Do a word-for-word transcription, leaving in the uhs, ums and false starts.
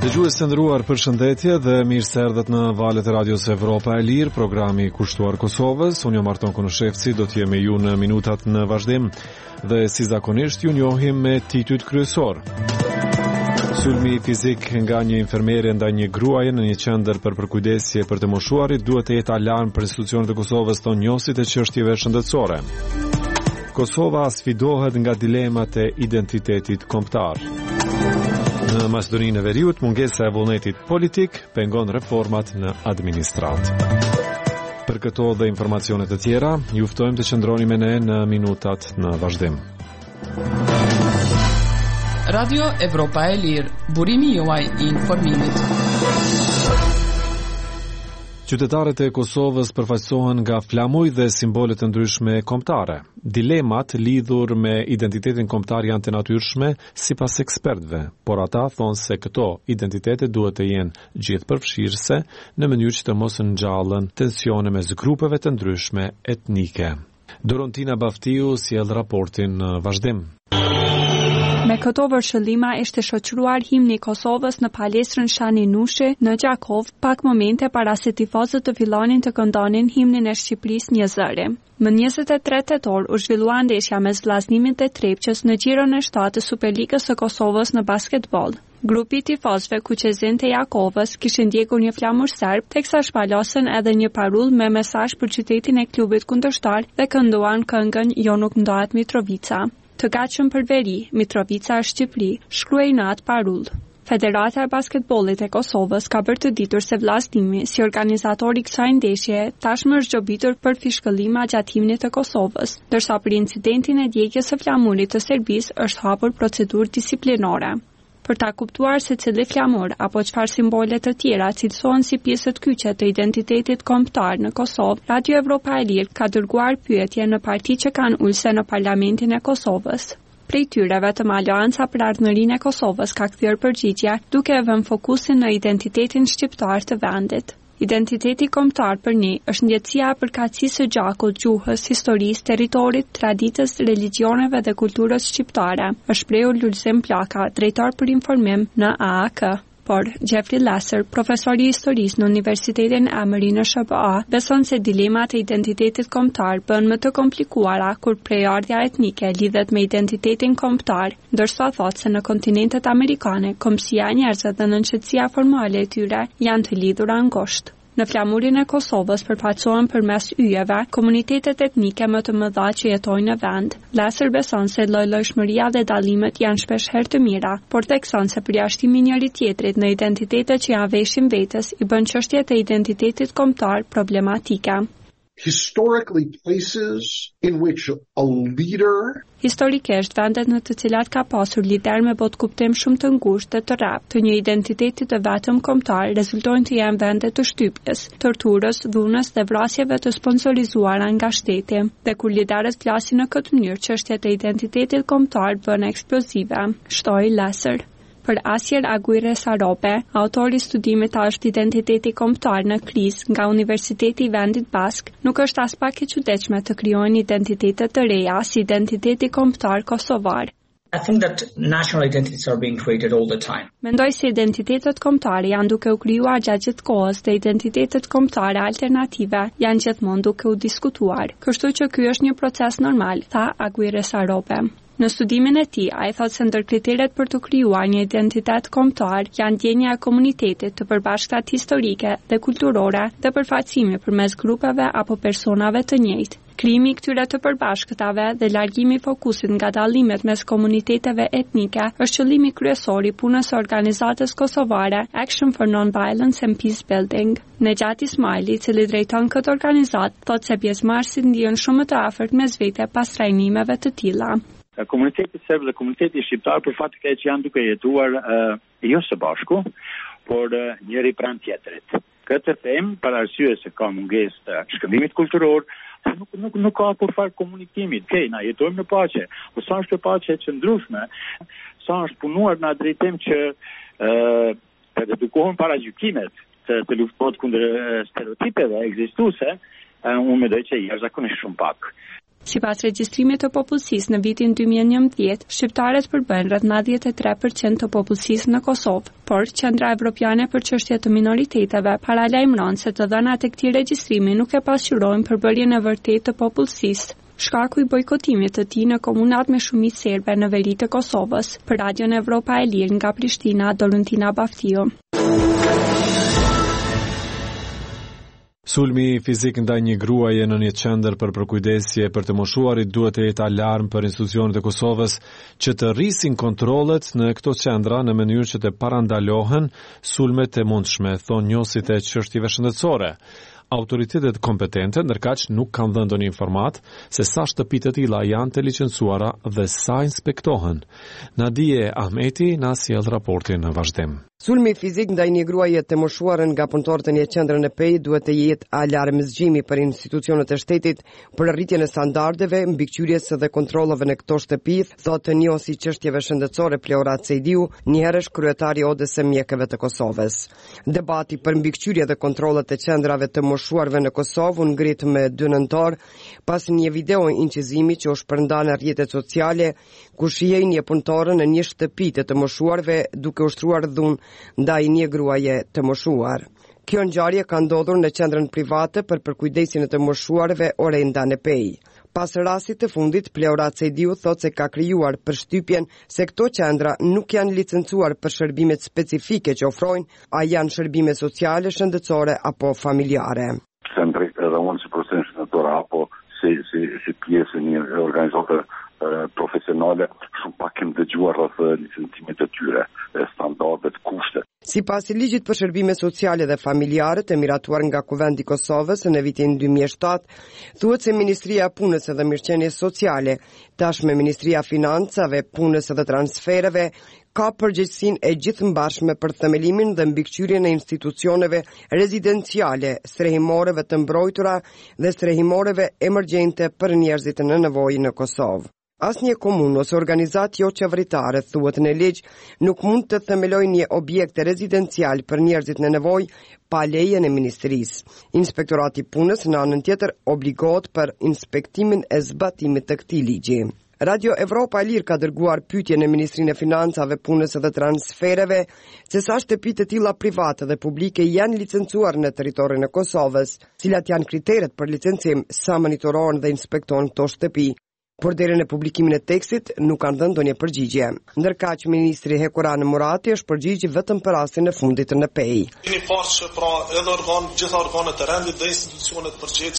Dëgjues të nderuar, përshëndetje dhe mirë se erdhët në valët e Radios Evropa e Lirë, programi i kushtuar Kosovës. Unë jam Marton Konoshevci, do të jem me ju në minutat në vazhdim dhe si zakonisht ju njohim me titujt kryesor. Sulmi fizik nga një infermere ndaj një gruaje në një qendër për përkujdesje për të moshuarit duhet të jetë alarm për institucionet e Kosovës tonë njohësit e çështjeve shëndetësore. Kosova sfidohet nga dilemat e identitetit kombëtar. Në Maqedoninë e Veriut, mungesa e vullnetit politik pengon reformat në administratë. Për këto dhe informacione të tjera, ju ftojmë të qëndroni me ne në minutat në vazhdim. Radio Evropa e Lirë, burimi juaj i informimit. Qytetarët e Kosovës përfaqësohen nga flamuj dhe simbole të ndryshme kombëtare. Dilemat lidhur me identitetin kombëtar janë të natyrshme sipas ekspertëve, por ata thonë se këto identitete duhet të jenë gjithëpërfshirëse në mënyrë që të mos ngjallen tensione mes grupeve të ndryshme etnike. Dorontina Baftiu sjell raportin në vazhdim. Me këto vërshëllima ishte shoqëruar himni i Kosovës në palestrën Shani Nushi në Gjakov, pak momente para se tifozët të fillonin të këndonin himnin e Shqipërisë një zëri. Më njëzet e tre tetor u zhvillua ndeshja mes vllaznimit dhe Trepçës në gjiron e shtatë të Superligës së Kosovës në basketbol. Grupi i tifozëve kuqezin të Jakovës kishin ndjekur një flamur serb, teksa shpalosën edhe një parull me mesazh për qytetin e klubit kundërshtar dhe kënduan këngën Jo nuk ndohet Mitrovica. Të gatshëm për veri, Mitrovica është Shqipëri, shkruaj në atë parull. Federata e Basketbollit e Kosovës ka bërë të ditur se vllaznimi, si organizator i kësaj ndeshje, tashmë është gjobitur për fishkëllima gjatë himnit të Kosovës, ndërsa për incidentin e djegjes së flamurit të Serbisë është hapur procedurë disiplinore. Për ta kuptuar se cili flamur apo çfarë simbole të tjera cilësohen si pjesë të kyçe të identitetit kombëtar në Kosovë, Radio Evropa e Lirë ka dërguar pyetje në parti që kanë ulse në Parlamentin e Kosovës. Prej tyre vetëm Aleanca për Ardhmërinë e Kosovës ka kthyer përgjigje, duke vënë fokusin në identitetin shqiptar të vendit. Identiteti kombëtar për ne është ndjetësia e përkatësisë së gjakut, gjuhës, historisë, territorit, traditës, religioneve dhe kulturës shqiptare, është shprehur Lulzim Plaka, drejtor për informim në A A K. Por Jeffrey Lasser, profesor i historisë në Universitetin Emory në S B A, beson se dilemat e identitetit kombëtar bën më të komplikuara kur prejardhja etnike lidhet me identitetin kombëtar, ndërsa thotë se në kontinentet amerikane, kombësia e njerëzve dhe nënçëtësia formale e tyre janë të lidhura ngushtë. Në flamurin e Kosovës përfaqësohen përmes yjeve komunitetet etnike më të mëdha që jetojnë në vend. Lasser beson se lloj-llojshmëria dhe dallimet janë shpesh herë të mira, por thekson se përjashtimi i njëri tjetrit në identitete që janë veshin vetes i bën çështjet e identitetit kombëtar problematike. Historically places in which a leader Historikisht, vendet në të cilat ka pasur lider me botkuptim shumë të ngushtë dhe të rraptë të një identiteti të vetëm kombëtar rezultojnë të jenë vende të shtypjes, torturës, dhunës dhe vrasjeve të sponsorizuara nga shteti. Dhe kur liderët flasin në këtë mënyrë, çështjet e identitetit kombëtar bën eksplozive, shtoi Lasser. Për Asier Aguirre Sarope, autori i studimit është identiteti kombëtar në krizë nga Universiteti i Vendit Bask, nuk është as pak e çuditshme të krijojnë identitete të reja si identiteti kombëtar kosovar. I think that national identities are being created all the time. Mendoj se identitetet kombëtare janë duke u krijuar gjatë gjithë kohës dhe identitetet kombëtare alternative janë gjithmonë duke u diskutuar. Kështu që ky është një proces normal, tha Aguirre Sarope. Në studimin e tij, ai thotë se ndër kriteret për të krijuar një identitet kombëtar janë ndjenja e komunitetit, të përbashkëtat historike dhe kulturore dhe përfaqësimi përmes grupeve apo personave të njëjtë. Krijimi i këtyre të përbashkëtave dhe largimi i fokusit nga dallimet mes komuniteteve etnike është qëllimi kryesor i punës së organizatës kosovare Action for Non-Violence and Peace Building. Nejat Ismaili, i cili drejton këtë organizatë, thotë se pjesëmarrësit ndihen shumë më të afërt mes vete pas trajnimeve të tilla. Komuniteti serb dhe komuniteti shqiptar për fat të keq janë duke jetuar uh, jo së bashku, por uh, njëri pranë tjetrit. Këtë them për arsye se ka mungesë të shkëmbimit kulturor, nuk nuk nuk ka kurfar komunikimi. Okej, na jetojmë në paqe. Po sa është paqe e qëndrueshme, sa është punuar në atë drejtim që ë uh, të edukohen para gjykimet, të, të luftohet kundër stereotipeve ekzistuese, uh, unë mendoj që jashtëzakonisht shumë pak. Sipas regjistrimit të popullsisë në vitin dy mijë e njëmbëdhjetë, shqiptarët përbën rreth nëntëdhjetë e tre përqind të popullsisë në Kosovë, por Qendra Evropiane për çështje të minoriteteve paralajmëron se të dhënat e këtij regjistrimi nuk e pasqyrojnë përbërjen e vërtetë të popullsisë. Shkaku i bojkotimit të tij në komunat me shumicë serbe në veri të Kosovës. Për Radion Evropa e Lirë nga Prishtina, Dolentina Baftio. Sulmi fizik ndaj një gruaje në një qendër për përkujdesje për të moshuarit duhet të jetë alarm për institucionet e Kosovës që të rrisin kontrollet në këto qendra në mënyrë që të parandalohen sulmet e mundshme, thon njësit e çështjeve shëndetësore. Autoritetet kompetente ndërkaq nuk kanë dhënë ndonjë informat se sa shtëpi të tilla janë të licencuara dhe sa inspektohen. Nadije Ahmeti na sjell raportin në vazhdim. Sulmi fizik ndaj një gruaje të moshuar nga punëtorët e një qendre në Pej duhet të jetë alarmëzgjimi për institucionet e shtetit për rritjen e standardeve, mbikëqyrjes dhe kontrollave në këto shtëpi, thotë njohësi çështjeve shëndetësore Pleora Cejdiu, njëherësh kryetari i Odës së Mjekëve të Kosovës. Debati për mbikëqyrje dhe kontrollet e qendrave të moshuarve në Kosovë u ngrit me dy nëntor pas një video incizimi që u shpërnda në rrjetet sociale ku shihej një punëtore në një shtëpi të të moshuarve duke ushtruar dhunë ndaj një gruaje të moshuar. Kjo ngjarje ka ndodhur në qendrën private për përkujdesjen e të moshuarve Orenda në Pej. Pas rastit të fundit, Pleora Cejdiu thotë se ka krijuar përshtypjen se këto qendra nuk janë licencuar për shërbimet specifike që ofrojnë, a janë shërbime sociale, shëndetësore apo familjare. Qendri edhe unë si profesion shëndetësor apo si si si pjesë e një organizate profesionale, shumë pak kem dëgjuar rreth licencimit të tyre, standardet, kushtet. Sipas ligjit për shërbime sociale dhe familjare të miratuar nga Kuvendi i Kosovës në vitin dy mijë e shtatë, thuhet se Ministria e Punës dhe Mirëqenies Sociale, tashmë Ministria e Financave, Punës dhe Transfereve, ka përgjegjësinë e gjithëmbashme për themelimin dhe mbikëqyrjen e institucioneve rezidenciale, strehimoreve të mbrojtura dhe strehimoreve emergjente për njerëzit në nevojë në Kosovë. Asnjë komunë ose organizatë jo qeveritare, thuhet në ligj, nuk mund të themelojë një objekt rezidencial për njerëzit në nevojë pa lejen e ministrisë. Inspektorati i Punës në anën tjetër obligohet për inspektimin e zbatimit të këtij ligji. Radio Evropa e Lirë ka dërguar pyetje në Ministrinë e Financave, Punës dhe Transfereve se sa shtëpi të tilla private dhe publike janë licencuar në territorin e Kosovës, cilat janë kriteret për licencim, sa monitorohen dhe inspektohen këto shtëpi. Por deri në publikimin e tekstit nuk kanë dhënë ndonjë përgjigje. Ndërkaq ministri Hekuran Murati është përgjigj vetëm për rastin e fundit në Pej. Keni parë që pra edhe organ, gjitha organet e rendit dhe institucionet përgjegjëse